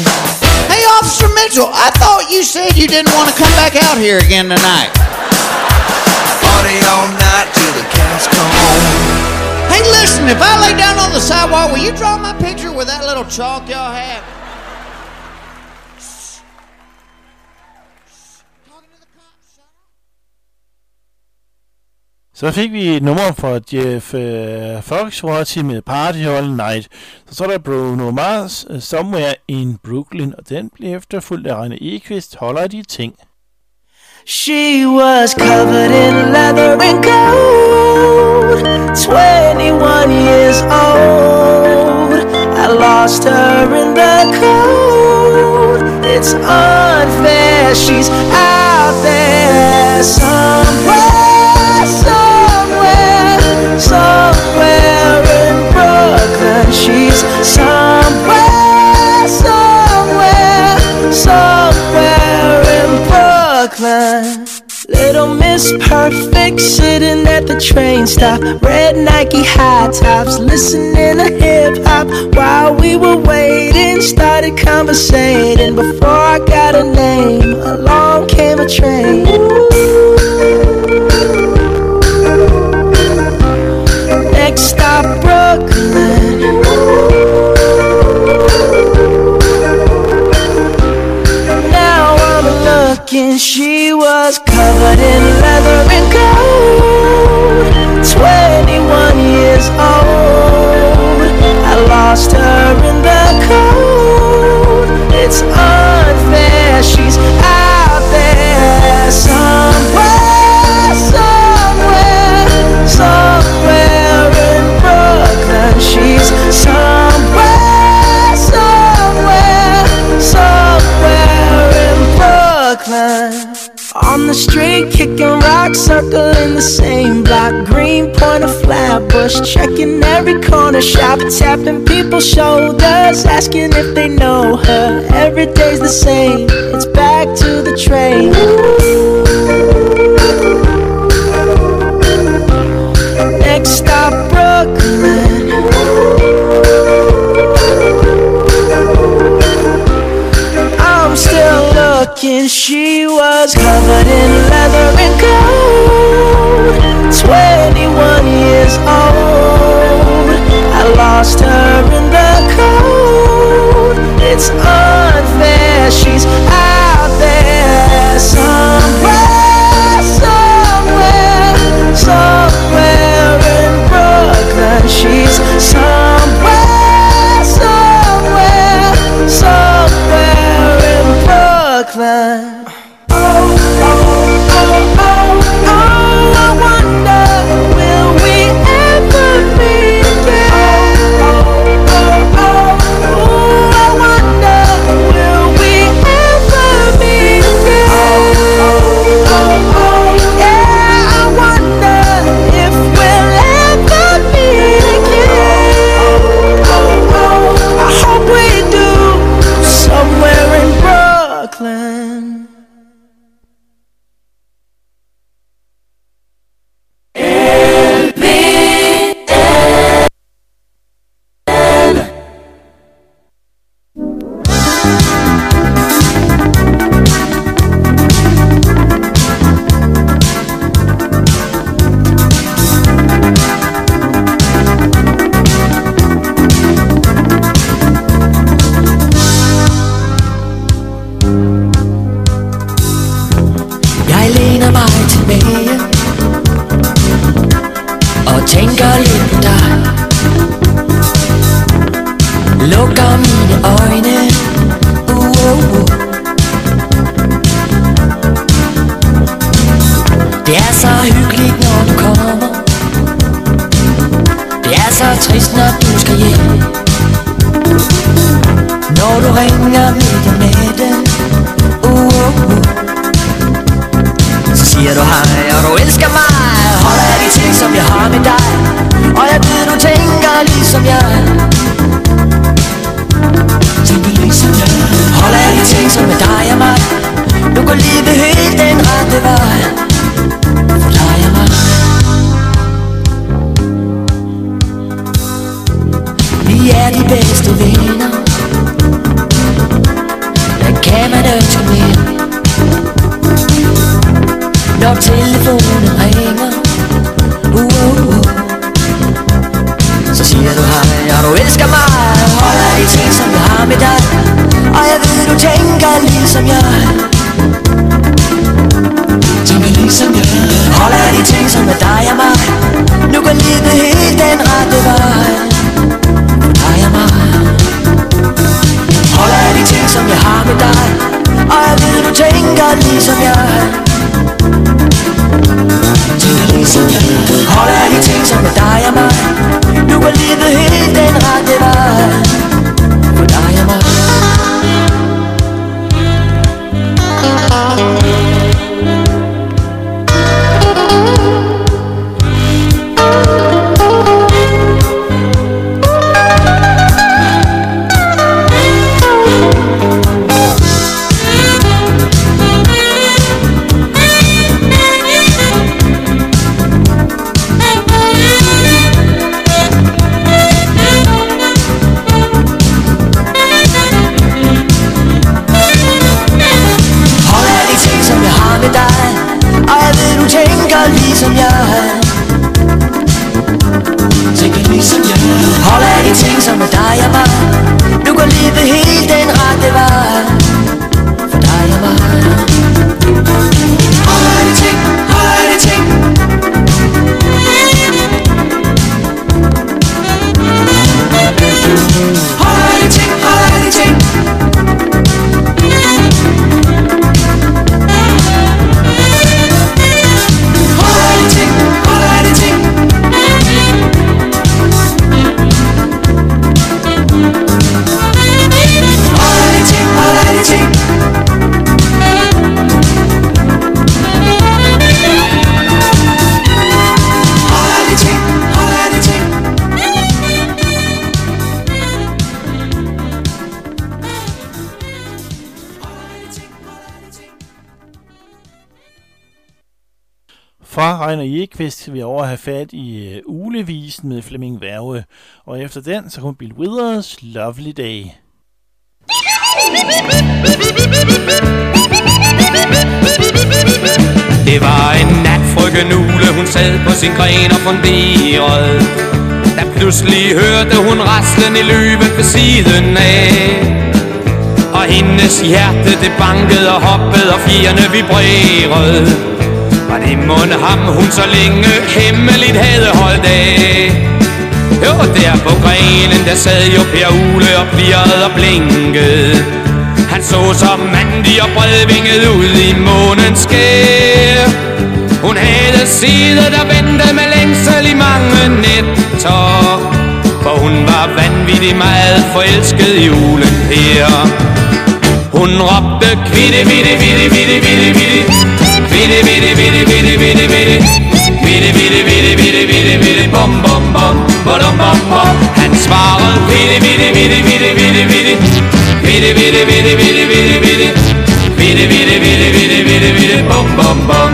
Hey, Officer Mitchell, I thought you said you didn't want to come back out here again tonight. Party all night till the cows come home. Hey, listen, if I lay down on the sidewalk, will you draw my picture with that little chalk y'all have? Så fik vi et nummer fra Jeff Foxworthy med Party All Night. Så er der Bruno Mars, Somewhere in Brooklyn, og den blev efterfulgt af René Ekvist, Holder de ting. She was covered in leather and gold, 21 years old. I lost her in the cold. It's unfair, she's out there somewhere, somewhere in Brooklyn. She's somewhere in Brooklyn. Little Miss Perfect sitting at the train stop, red Nike high tops, listening to hip hop while we were waiting. Started conversating before I got a name. Along came a train. Next stop Brooklyn. Now I'm looking, she was covered in leather and gold, 21 years old. I lost her in the cold. It's unfair, she's out there somewhere, somewhere in Brooklyn. She's somewhere in Brooklyn. On the street, kicking rocks, circling the same block. Greenpoint or Flatbush, checking every corner shop, tapping people's shoulders, asking if they know her. Every day's the same, it's back to the train. Next stop Brooklyn. I'm still looking, she was covered in leather and gold, 21 years old. I lost her in the cold. It's unfair, she's out there somewhere, somewhere in Brooklyn. She's somewhere in Brooklyn. I wonder, will we ever meet again? I wonder, will we ever meet again? Yeah, I wonder if we'll ever meet again. I hope we do, somewhere in Brooklyn. kan man ønske mere. Når telefonen ringer, så siger du hej, og du elsker mig. Holder de ting, som jeg har med dig, og jeg ved, du tænker ligesom jeg. Tænker ligesom jeg. Holder de ting, som er dig og mig, nu går livet helt den rette vej. For dig og mig. Holder de ting, som jeg har med dig, og jeg ved, du tænker ligesom jeg. Tænker ligesom jeg. Holder de ting, som er dig og mig, nu går livet helt den rette vej. For dig og mig. Ligesom jeg. Tænker ligesom jeg. Holder de ting, som er dig og mig, nu går livet helt den rette vej. For dig og mig. Holder de ting, holder de ting. Holder de ting, holder de ting. Fra Reiner Egeqvist skal vi over have fat i Ulevisen med Flemming Werve, og efter den så kommer Bill Withers Lovely Day. Det var en nat, frøken Ule, hun sad på sin gren og funderede, da pludselig hørte hun raslen i løbet ved siden af. Og hendes hjerte det bankede og hoppede og fjerne vibrerede. Var det mon ham, hun så længe hemmeligt havde holdt af? Jo, der på grenen, der sad jo Per Ule og plirrede og blinkede. Han så så mandig og bredvinget ud i månens skær. Hun havde siddet og ventet med længsel i mange nætter, for hun var vanvittig meget forelsket i Ulen Per. Hun råbte kvitte, vitte, vitte, vitte, vitte, vitte. Vitte, vitte, vitte, vitte, vitte, vitte. Vitte, vitte, vitte, vitte, vitte, vitte. Bom, bom, bom, bom, bom, bom. Han svarede vitte, vitte, vitte, vitte, vitte, vitte. Vitte, vitte, vitte, vitte, vitte, vitte. Vitte, vitte, vitte, vitte, vitte, vitte. Bom, bom, bom.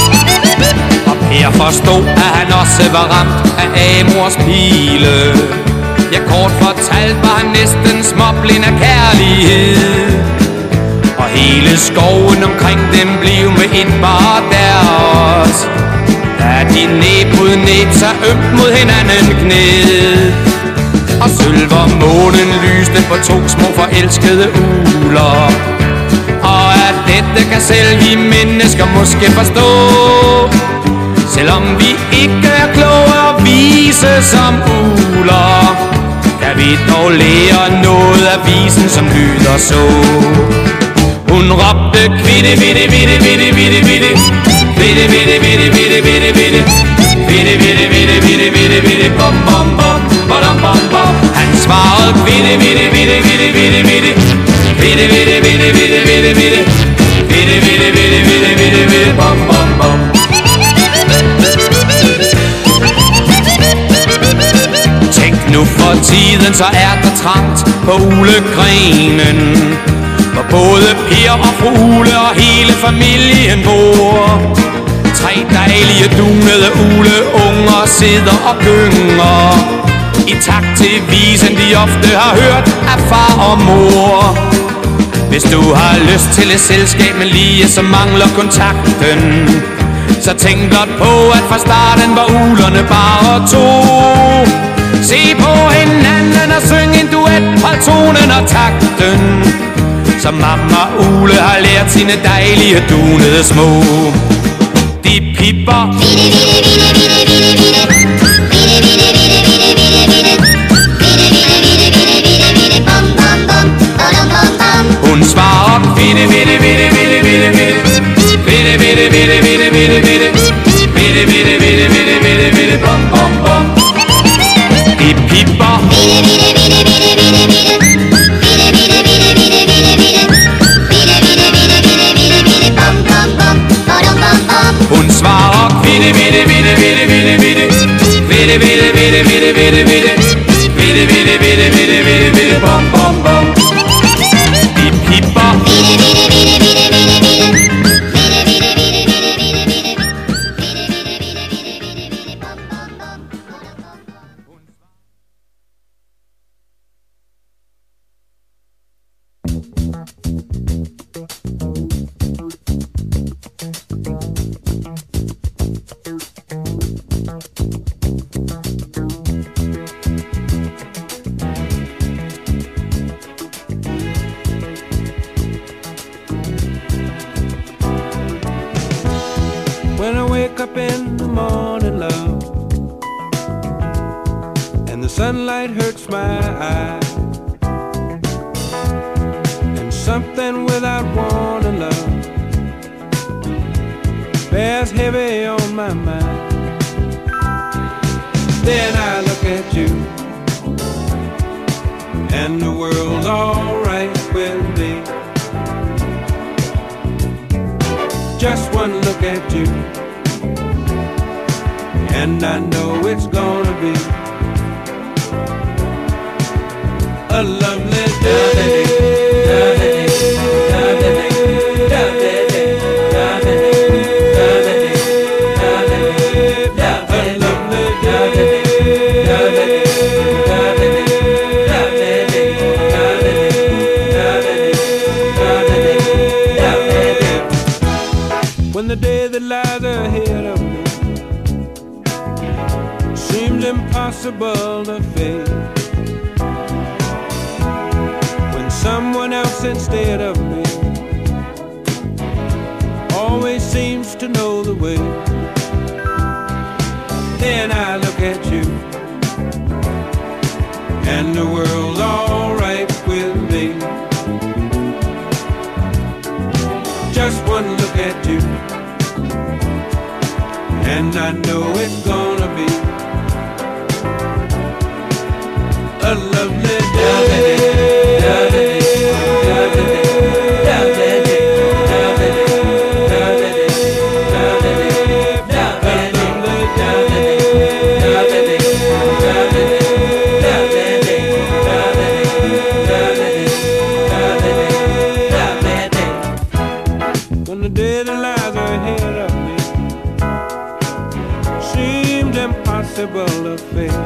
Og Per forstod, at han også var ramt af Amors pile. Ja, kort fortalt var han næsten småblind af kærlighed. Og hele skoven omkring dem blev med et bare deres, da de næb mod næb sig ømt mod hinanden gned. Og sølver månen lyste på to små forelskede uler, og at dette kan selv vi mennesker måske forstå, selvom vi ikke er kloge og vise som uler, kan vi dog lære noget af visen, som lyder så. Hun råbte kvitte, vitte, vitte, vitte, vitte, vitte. Vitte, vitte, vitte, vitte, vitte, vitte. Vitte, vitte, vitte, vitte, vitte, vitte. Bom, bom, bom, bom, bom, bom. Han svarede vitte, vitte, vitte, vitte, vitte, vitte. Vitte, vitte, vitte, vitte, vitte, vitte. Vitte, vitte, vitte, vitte, vitte, vitte. Bom, bom, bom. Tænk nu for tiden, så er der trangt på ulegrenen, hvor både Per og fru Ule og hele familien bor. 3 dejlige dunede uleunger sidder og gynger i takt til visen, de ofte har hørt af far og mor. Ved Hvis du har lyst til et selskab, men lige så mangler kontakten, så tænk blot på, at fra starten var ulerne bare to. Se på hinanden og syng en duet, hold tonen og takten, som mamma Ule har lært sine dejlige dunede små. De pipper, hun svarer vitte, vitte, vitte, vitte, vitte, vitte, vitte, vitte, vitte, vitte, vitte, vitte, vitte, vitte, vitte, vitte, vitte, vitte, bom, bom, bom. De pipper, hun svarer vitte, vitte, vitte, vitte, vitte, vitte, vitte, vitte, vitte, vitte, vitte, vitte, vitte, vitte, vitte, vitte, vitte, vitte, bom, bom, bom. De pipper, When I wake up in the morning, love, and the sunlight hurts my eyes, and something without warning, love, bears heavy on my mind. Then I look at you, and the world's alright with me. Just one look at you, and I know it's gonna be a lovely day. When the day that lies ahead of me seems impossible to face, when someone else instead of me always seems to know the way, then I look at you, and the world's alright with me. Just one look at you, and I know it's gonna be a lovely day. When the day that lies ahead of me seems impossible to face,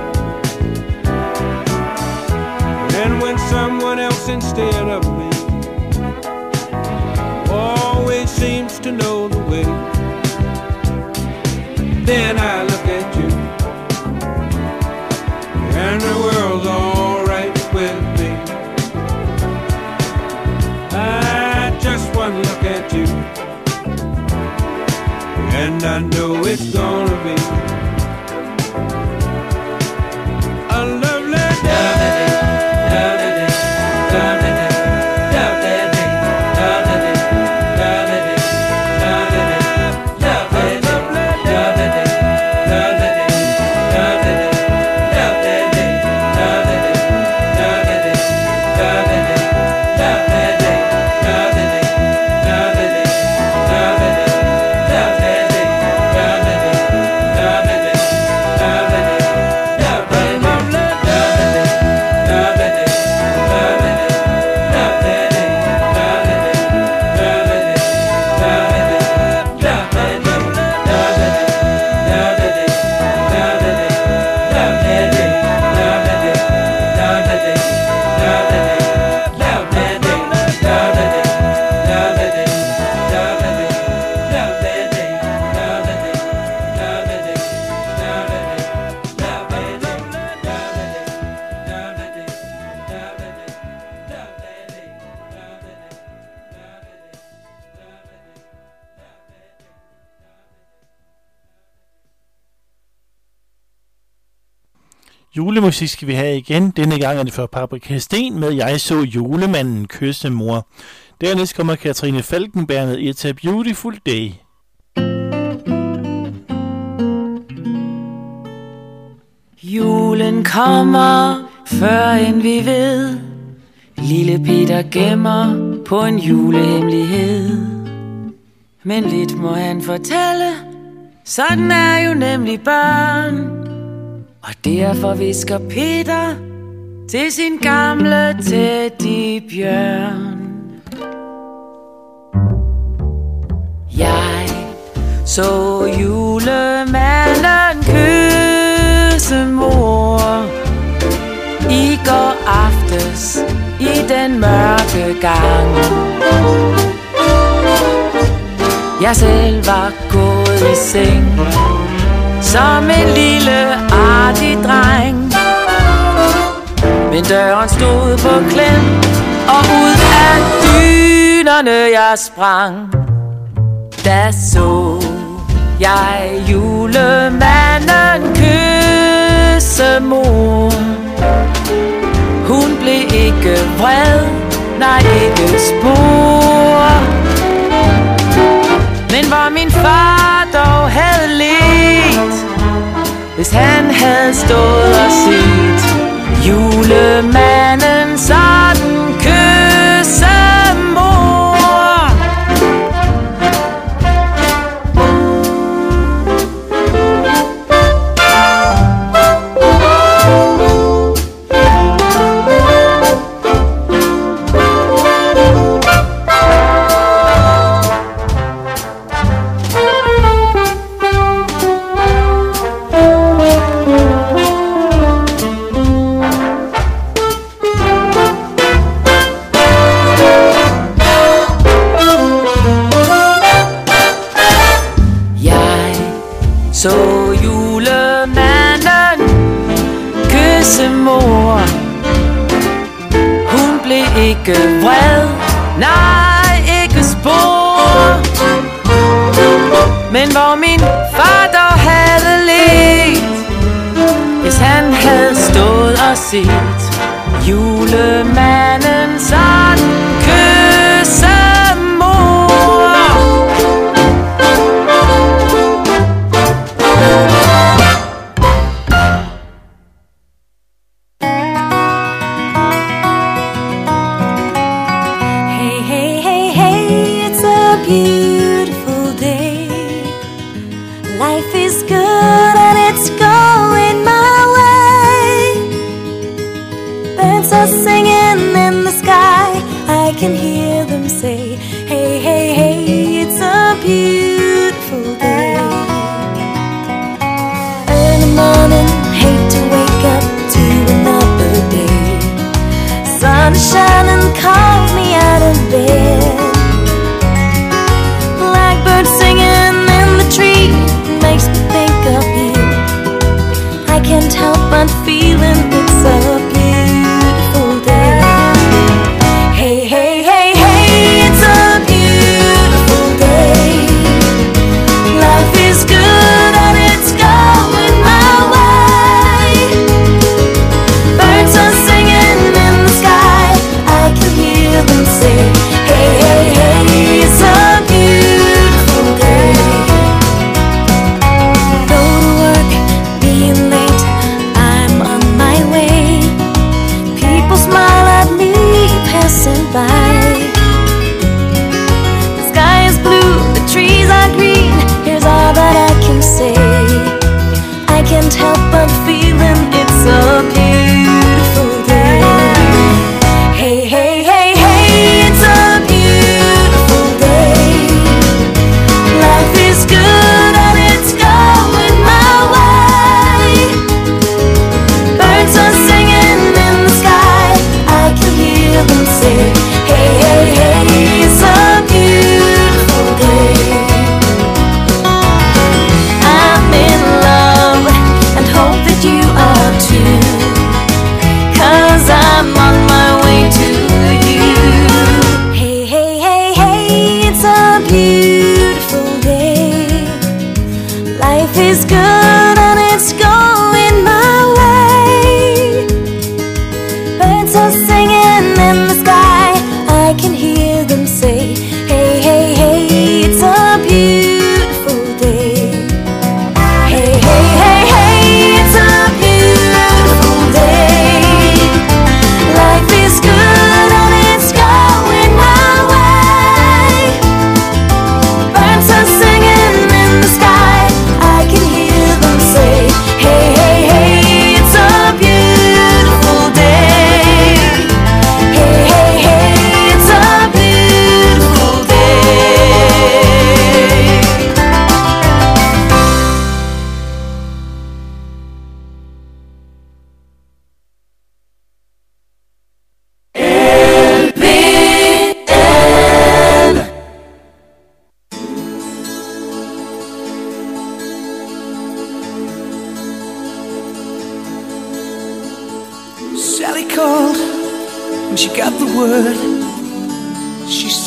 and when someone else instead of me always seems to know the way, then I look at you, and the world's alright with me. I just one look at you, and I know it's gonna be a lovely day. Julemusik skal vi have igen. Denne gang er det for Paprika Steen med Jeg så julemanden kysse mor. Dernæst kommer Katrine Falkenberg med It's a Beautiful Day. Julen kommer, før end vi ved. Lille Peter gemmer på en julehemmelighed. Men lidt må han fortælle, sådan er jo nemlig børn. Og derfor visker Peter til sin gamle teddybjørn. Jeg så julemanden kysse mor i går aftes i den mørke gang. Jeg selv var gået i seng som en lille artig dreng. Men døren stod på klem, og ud af dynerne jeg sprang. Da så jeg julemanden kysse mor. Hun blev ikke vred, nej ikke spor. Men hvor min far dog havde let, hvis han havde stået og set julemanden sådan kysse mor. Så julemanden kysse mor. Hun blev ikke vred, nej ikke spor. Men hvor min far dog havde let, hvis han havde stået og set julemanden sådan kysse mor. Beautiful day. Life is good and it's going my way. Birds are singing in the sky. I can hear them say, hey, hey, hey, it's a beautiful day. Early morning, hate to wake up to another day. Sun is shining, calls me out of bed. Blackbird singing in the tree makes me think of you. I can't help but feeling it's a beautiful day. Hey, hey, hey, hey, it's a beautiful day. Life is good and it's going my way. Birds are singing in the sky. I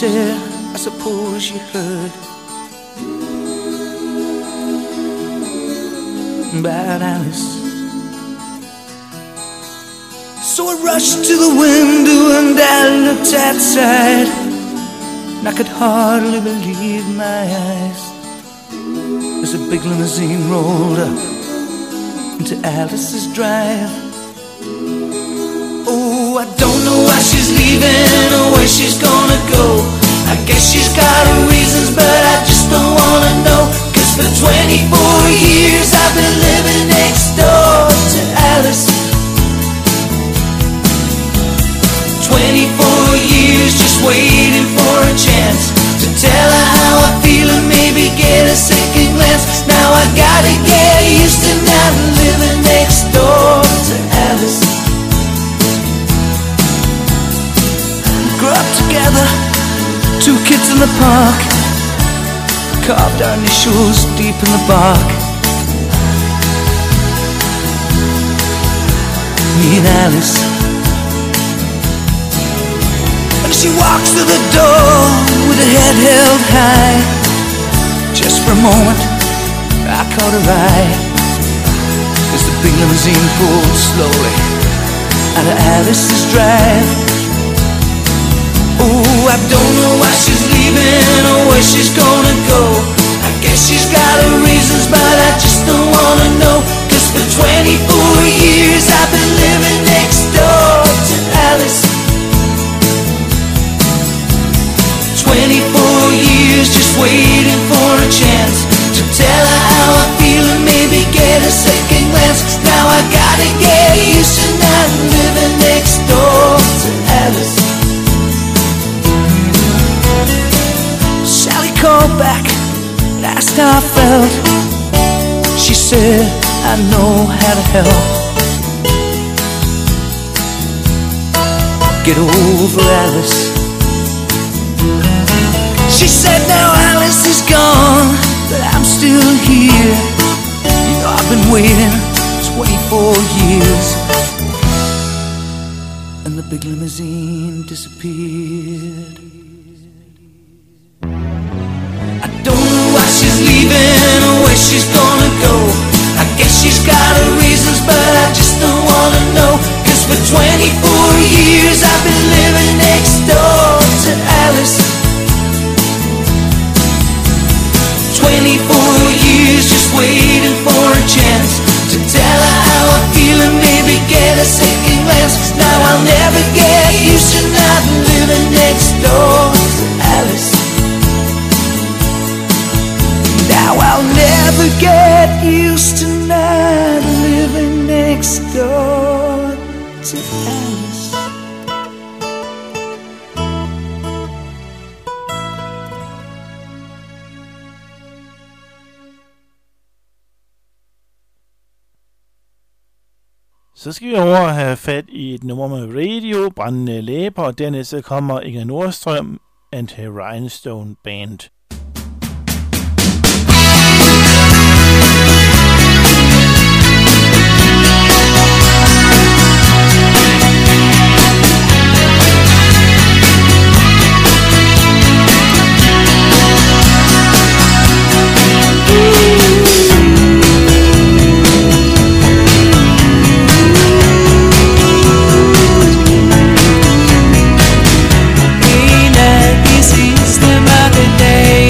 said, I suppose you heard about Alice. So I rushed to the window and I looked outside, and I could hardly believe my eyes as a big limousine rolled up into Alice's drive. Oh, I don't know why she's leaving or where she's gonna go. I guess she's got her reasons, but I just don't wanna know. 'Cause for 24 years I've been living next door to Alice. 24 years just waiting for a chance to tell her how I feel and maybe get a second glance. Now I gotta get used to not living next door to Alice. Grew up together, 2 kids in the park, carved our initials deep in the bark. Me and Alice. And she walks through the door with her head held high. Just for a moment I caught her eye as the big limousine pulled slowly out of Alice's drive. Oh, I don't know why she's leaving or where she's gonna go. I guess she's got her reasons, but I just don't wanna know. 'Cause for 24 years I've been living next door to Alice. 24 years just waiting for a chance to tell her how I feel and maybe get a second glance. Now I gotta get used to not living next door to Alice. Sally called back and asked how I felt. She said, I know how to help. Get over Alice. She said, now Alice is gone, but I'm still here. You know I've been waiting 24 years. And the big limousine disappeared. I don't know why she's leaving or where she's gonna go. I guess she's got her reasons, but I just don't wanna know. 'Cause for 24 years I've been living next door to Alice. 24 years just waiting for a chance to tell her how I feel and maybe get a second glance. 'Cause now I'll never get used to not living next door to Alice. Now I'll never get used to not living next door to Alice. Så skal vi over have fat i et nummer med Radio, Brændende Læber, og dernæst kommer Inger Nordstrøm and her Rhinestone Band. Sidste mørke dag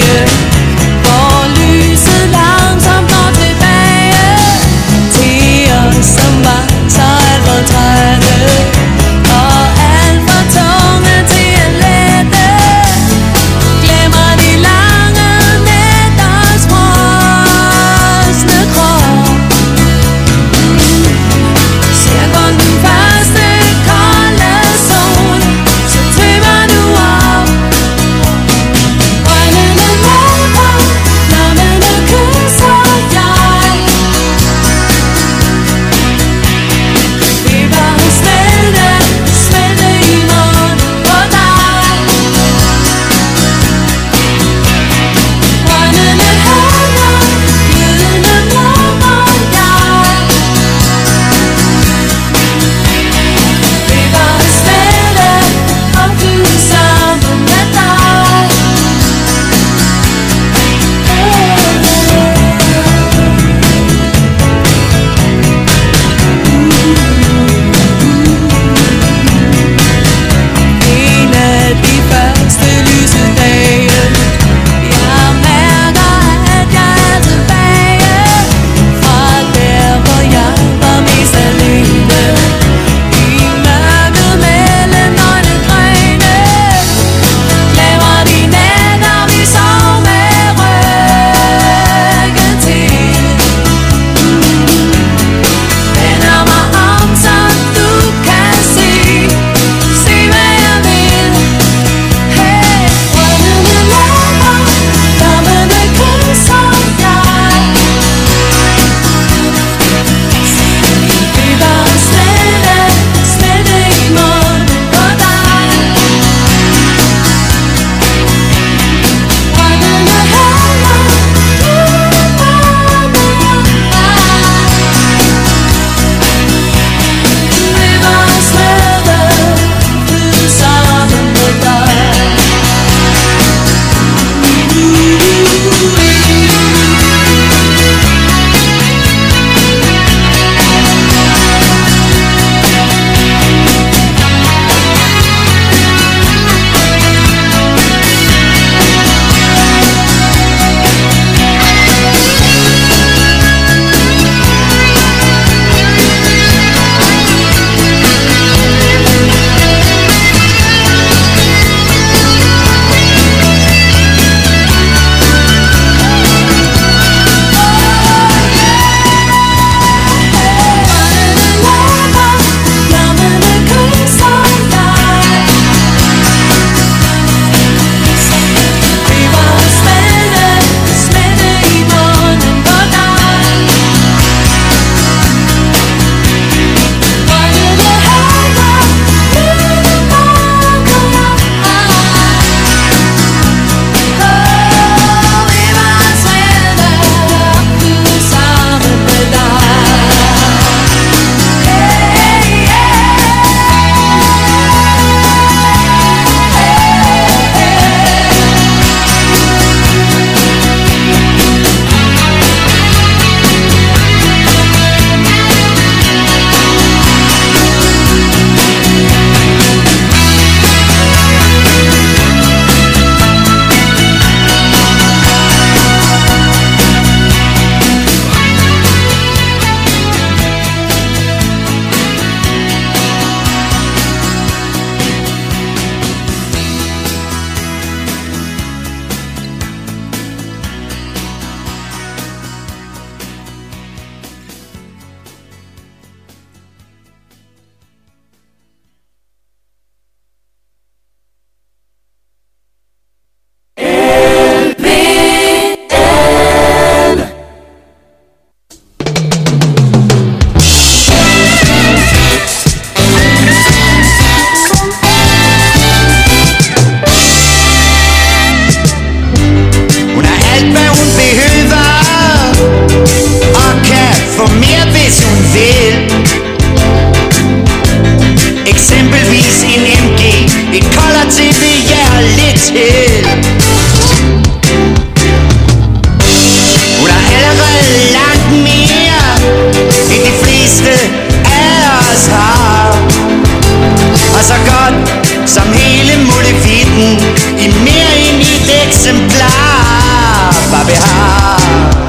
eksemplar, hvad vi har.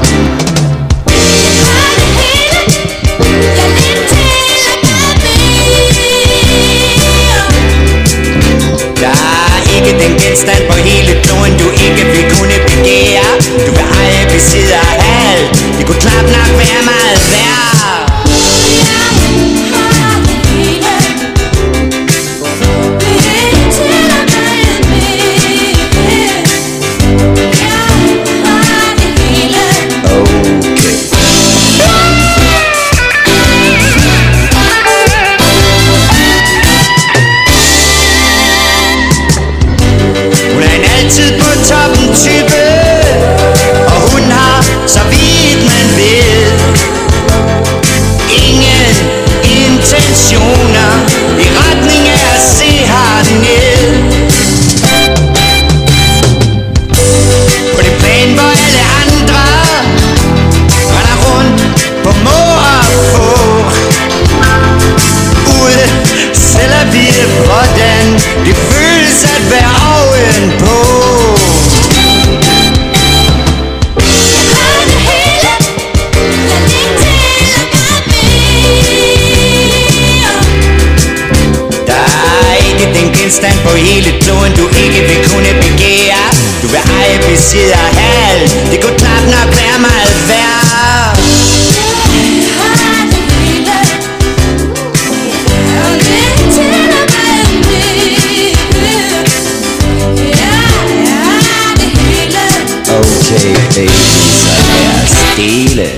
Der er ikke den genstand på hele kloden, du ikke vil kunne begære. Du vil eje, besidde og have. Det kunne knap nok være meget værd. Altid på toppen type, og hun har, så vidt man ved, ingen intentioner i retning af at se herned. På det plan, hvor alle andre render rundt på må og få, ude selv at vide, hvordan det føles at være ovenpå. Genstand på hele kloden, du ikke vil kunne begære. Du vil eje, besidde og have. Det kunne knap nok være meget værd. Okay, baby, så lad os dele.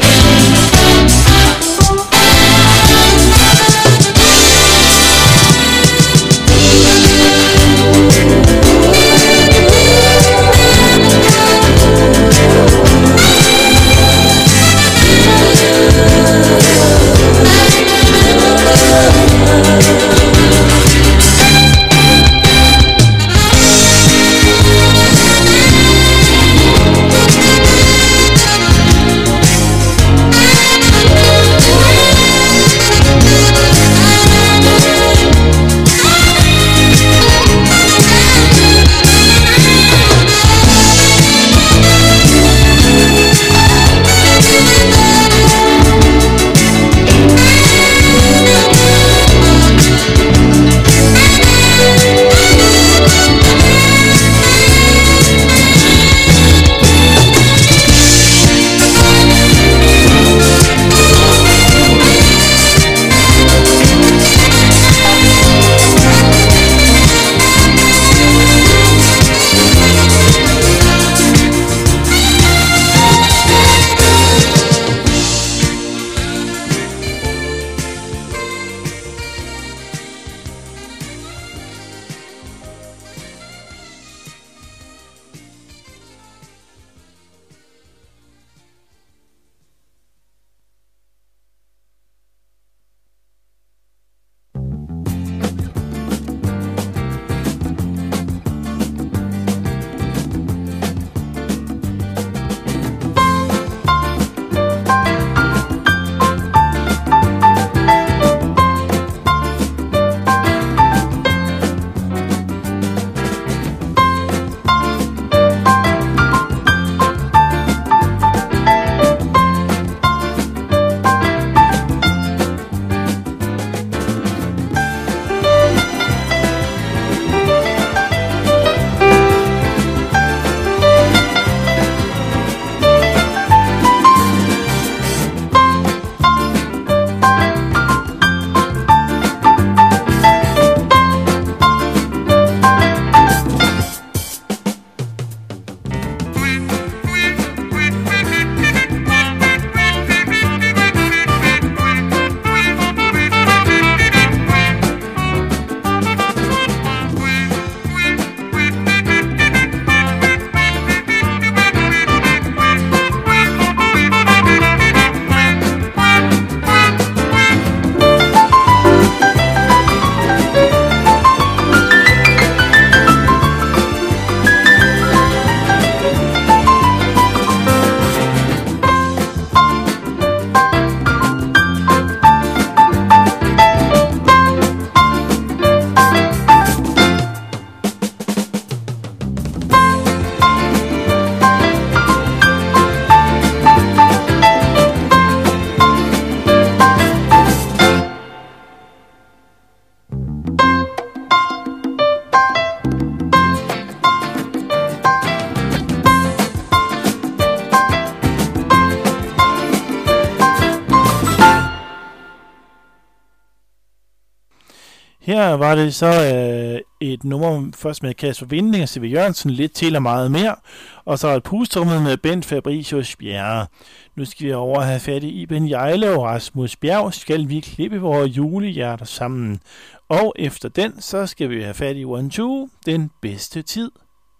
Her var det så et nummer først med Kasper Winding og C.V. Jørgensen, lidt til og meget mere, og så et pustrummet med Bent Fabricius Bjerre. Nu skal vi over have fat i Iben Hjejle og Rasmus Bjerg, skal vi klippe vores julehjerter sammen. Og efter den, så skal vi have fat i One Two, den bedste tid.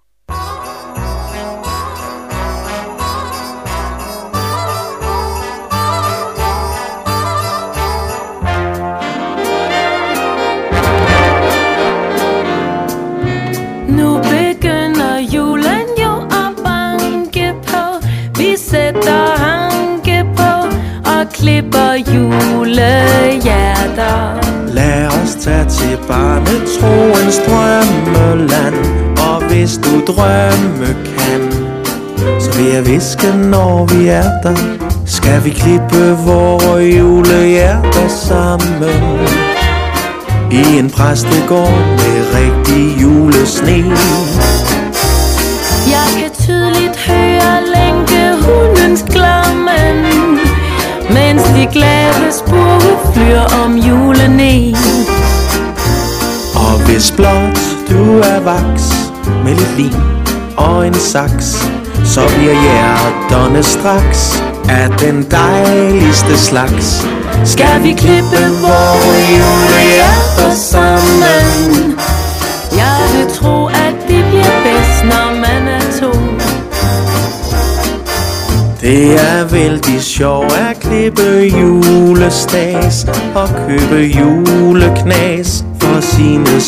Nu begynder julen jo at banke på. Vi sætter hanke på og klipper julehjerter. Lad os tage til barnetroens drømmeland. Og hvis du drømme kan, så vil jeg hviske, når vi er der, skal vi klippe vore julehjerter sammen. I en præstegård med rigtig julesne. Jeg kan tydeligt høre lænkehundens klammen, mens de glade spurve flyr om julen. Og hvis blot du er vaks med lidt lim og en saks, så bliver hjerterne straks af den dejligste slags. Skal vi klippe vore julehjerter sammen? Jeg vil tro, at det bliver bedst, når man er to. Det er vældig sjovt at klippe julestas og købe juleknas for sine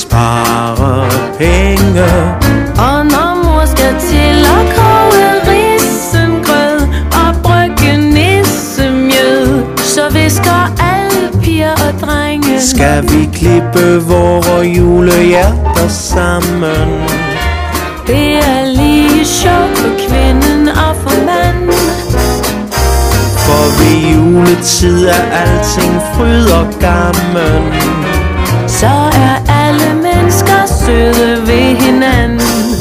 sparepenge. Og når mor skal til at koge risengrød og brygge nissemjød, så visker alle piger og drenge, skal vi klippe vore julehjerter sammen. Det er lige sjovt for kvinden og for manden. For ved juletid er alting fryd og gammen. Så er alle mennesker søde ved hinanden.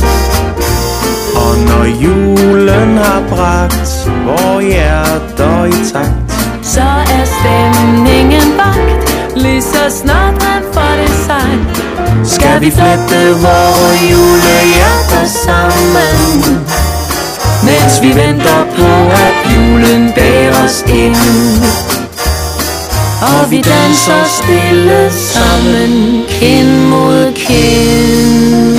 Og når julen har bragt vore hjerter i takt, så er stemningen bagt, lige så snart man får det sagt. Skal vi flette vore julehjerter sammen, mens vi venter på, at julen bærer os ind. Og vi danser stille sammen, kind mod kind.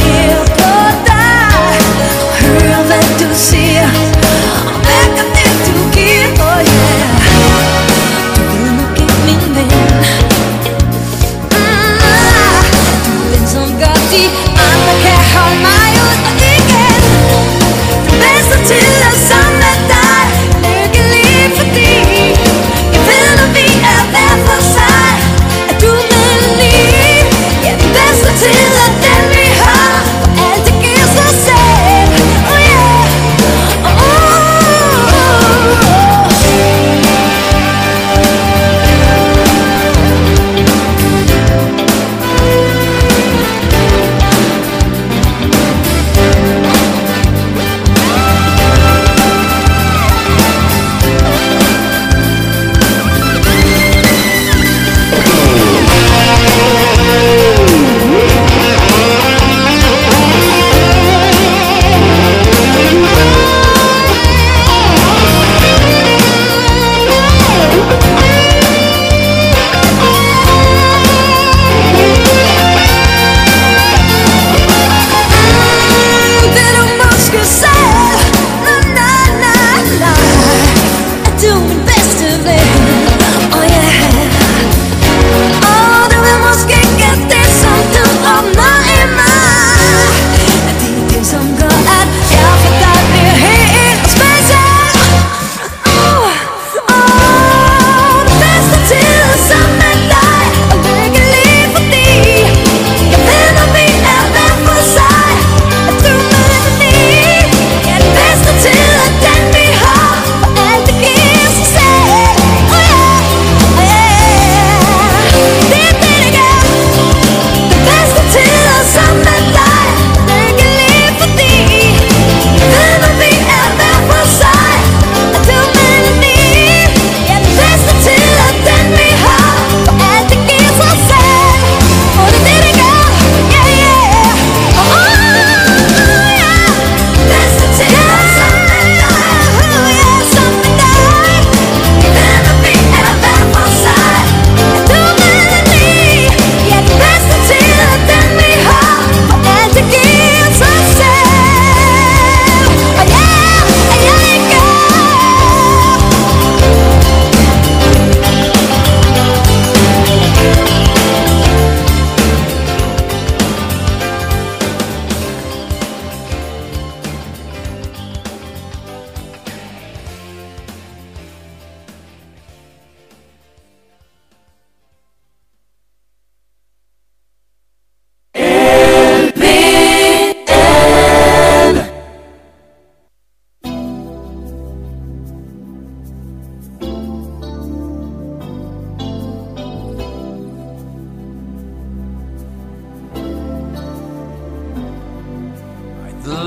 Hør hvad du siger, og mærker det du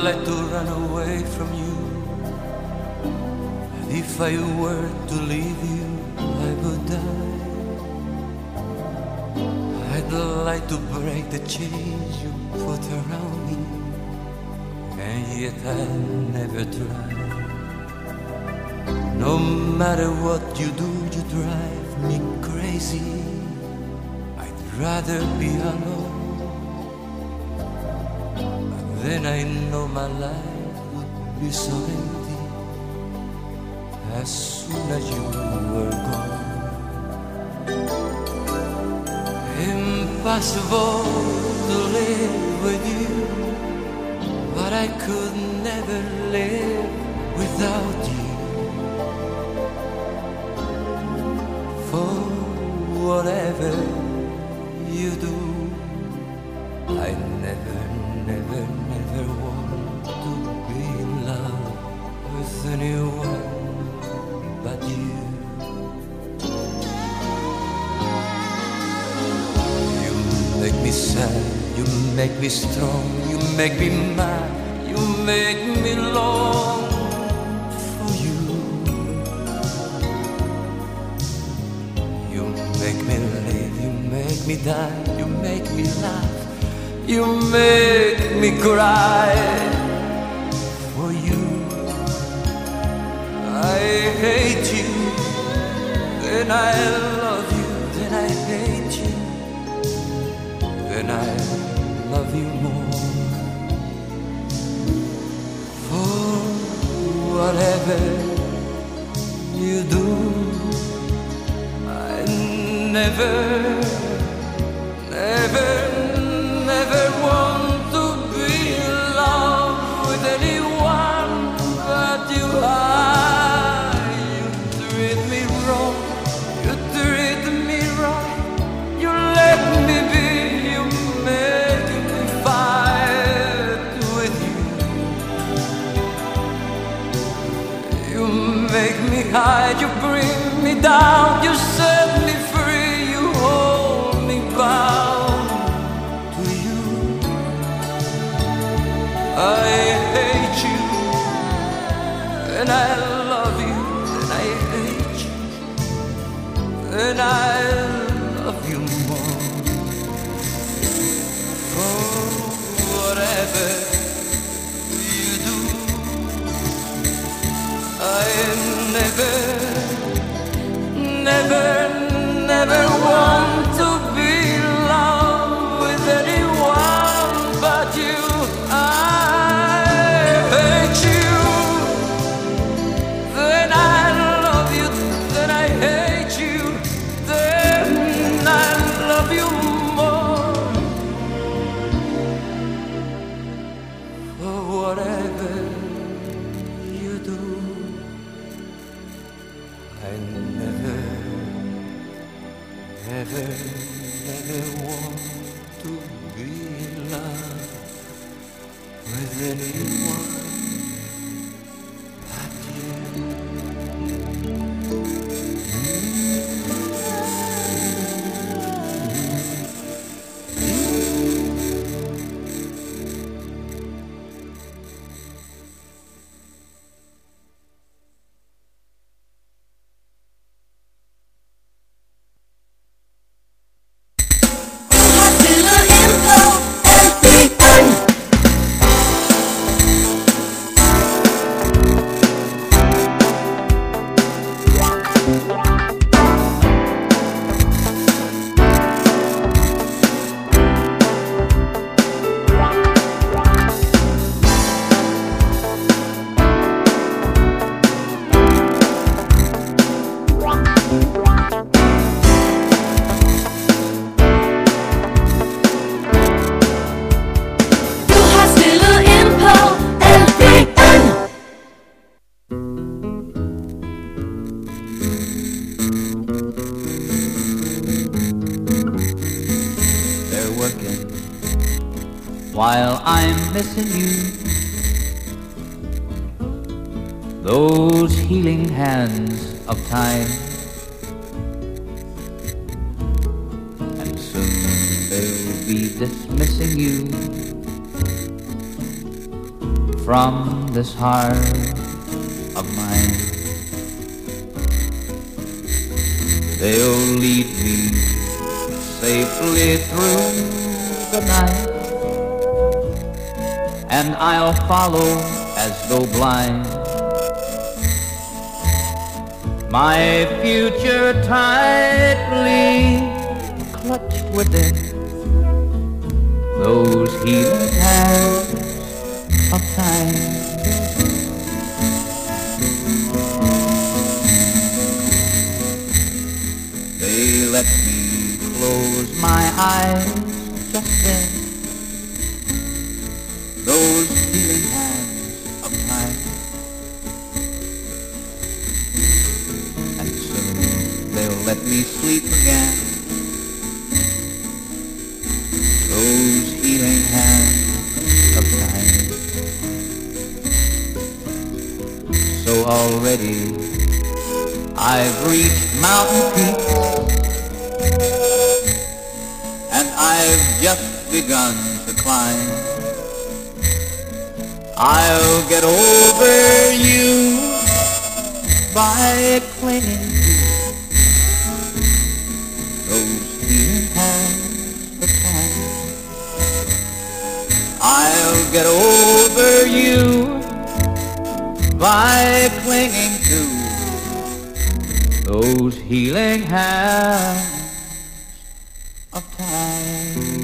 like to run away from you. And if I were to leave you, I would die. I'd like to break the chains you put around me, and yet I never try. No matter what you do, you drive me crazy. I'd rather be alone. But then I know my life would be so empty as soon as you were gone. Impossible to live with you, but I could never live without you. For whatever you do, I never, never, never want to be in love with anyone but you. You make me sad, you make me strong, you make me mad, you make me long for you. You make me live, you make me die, you make me laugh, you make me cry for you. I hate you, then I love you, then I hate you, then I love you more. For whatever you do, I never, never, never want to be in love with anyone but you. You treat me wrong, you treat me right, you let me be, you make me fight with you. You make me hide, you bring me down, you set me free, you hold me bound to you. I hate you, and I love you, and I hate you, and I love you more. For whatever you do, I never, never, never want to be in love with anyone but you. I hate you, then I love you, then I hate you, then I love you more. For whatever you do, I never, never, never want to be in love with anyone but you. While I'm missing you, those healing hands of time, and soon they'll be dismissing you from this heart of mine. They'll lead me safely through the night, and I'll follow as though blind. My future tightly clutched within those healing hands of time. They let me close my eyes just then, those healing hands of time. And soon they'll let me sleep again, those healing hands of time. So already I've reached mountain peaks, and I've just begun to climb. I'll get over you by clinging to those healing hands of time. I'll get over you by clinging to those healing hands of time.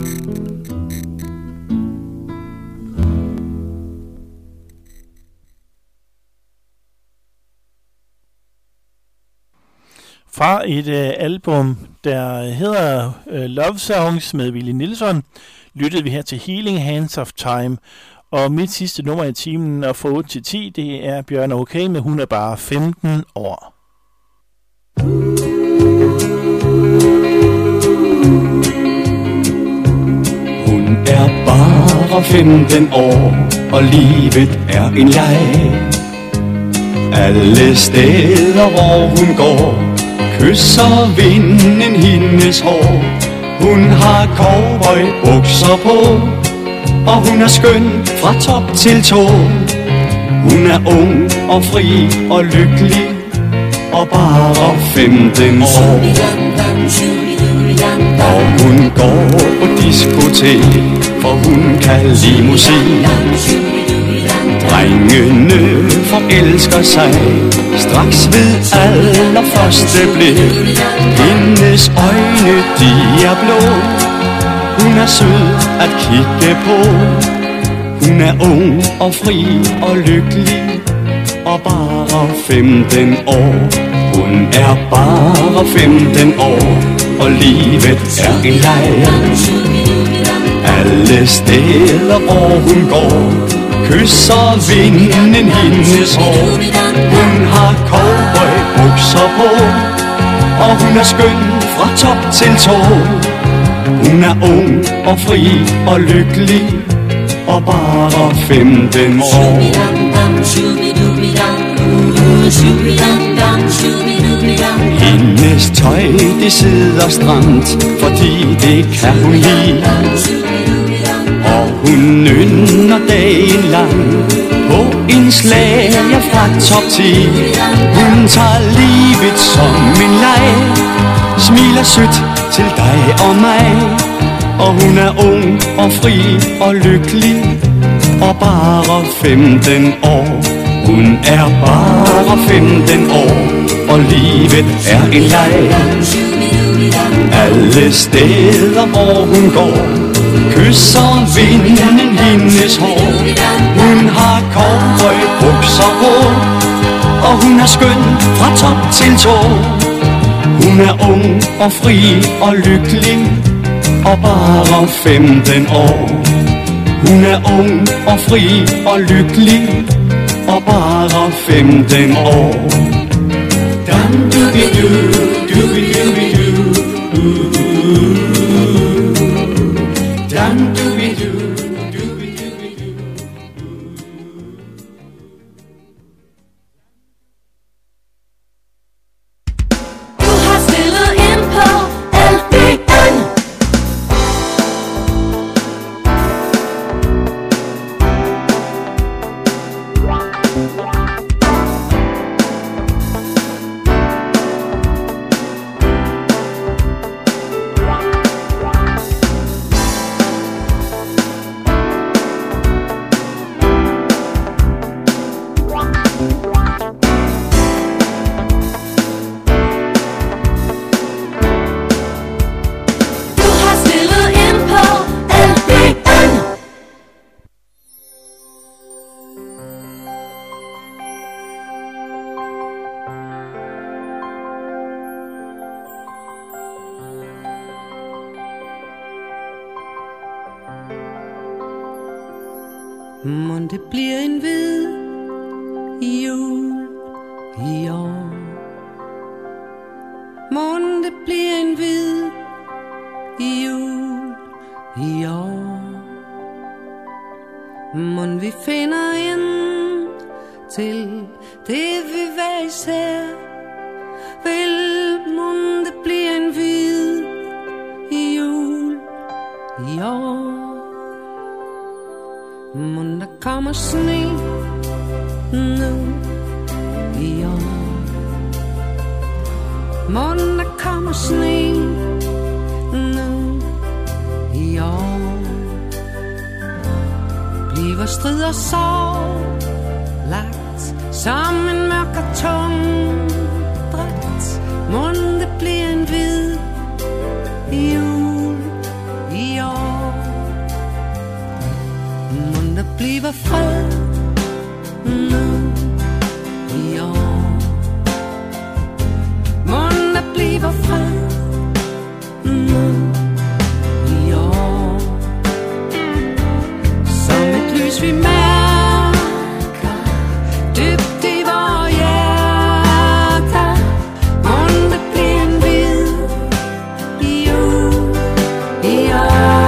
Fra et album, der hedder Love Songs med Willy Nilsson, lyttede vi her til Healing Hands of Time. Og mit sidste nummer i timen og fra 8 til 10, det er Bjørn Okay med Hun er bare 15 år. Hun er bare 15 år, og livet er en leg. Alle steder hvor hun går, kysser vinden hendes hår. Hun har cowboybukser på, og hun er skøn fra top til tå. Hun er ung og fri og lykkelig, og bare 15 år. Og hun går på diskotek, for hun kan lide musik. Drengene forelsker sig straks ved allerførste blik. Hendes øjne, de er blå. Hun er sød at kigge på. Hun er ung og fri og lykkelig, og bare 15 år. Hun er bare 15 år, og livet er en leg. Alle steder hvor hun går, kysser vinden hendes hår. Hun har cowboybukser på, og hun er skøn fra top til tå. Hun er ung og fri og lykkelig, og bare 15 år. Hendes tøj, det sidder stramt, fordi det kan hun lide. Og hun nynner dagen lang på en slager fra top 10. Hun tager livet som en leg, smiler sødt til dig og mig. Og hun er ung og fri og lykkelig, og bare 15 år. Hun er bare 15 år, og livet er en leg. Alle steder hvor hun går, kysser vinden hendes hår. Hun har cowboybukser på, og hun er skøn fra top til tå. Hun er ung og fri og lykkelig, og bare 15 år. Hun er ung og fri og lykkelig, og bare 15 år. Dam du bi du, du bi du bi du. Dam du bi du, du bi du bi du. Du har stillet ind på LBN. Mon det bliver en hvid jul i år. Mon det bliver en hvid jul i år. Mon vi finder ind til det vi hver især vil. Mon det bliver en hvid jul i år. Mon der kommer sne nu i år. Mon der kommer sne nu i år. Bliver strid og sorg lagt som en mørk og tung dræt. Mon det bliver en hvid jul i år. Mon der bliver fred nu i år. Mon der bliver fred nu i år. Som et lys vi mærker dybt i vores hjerter. Mon der bliver en hvid jul i år.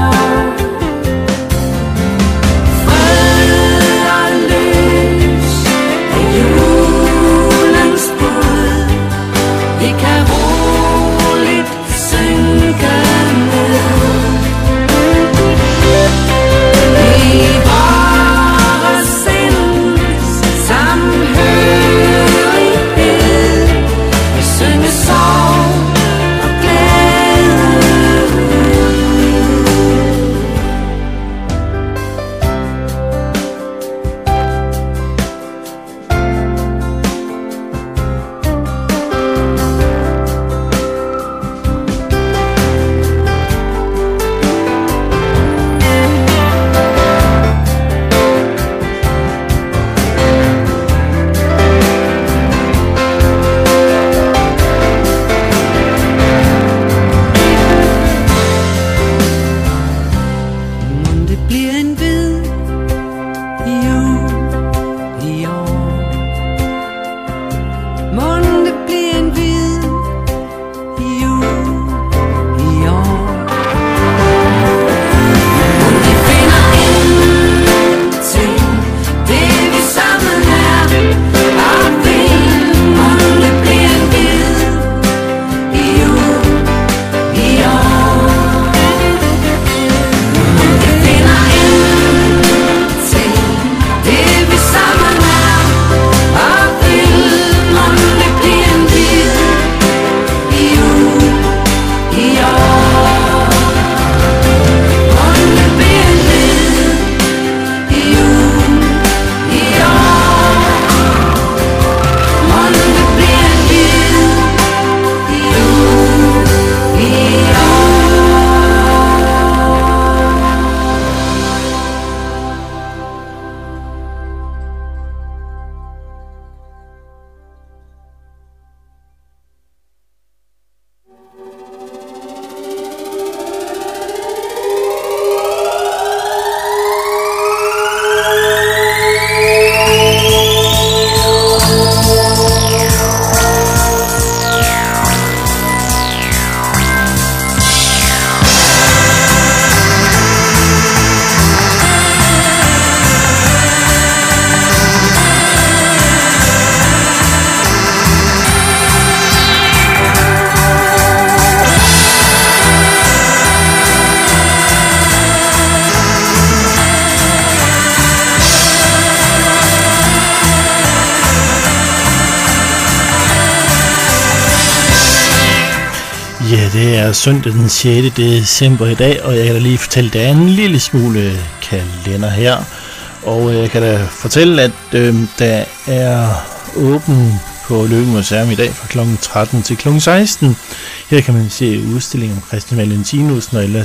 Ja, det er søndag den 6. december i dag, og jeg kan da lige fortælle, at der er en lille smule kalender her. Og jeg kan da fortælle, at der er åben på Løkken Museum i dag fra kl. 13 til kl. 16. Her kan man se udstilling om Christian Valentinus og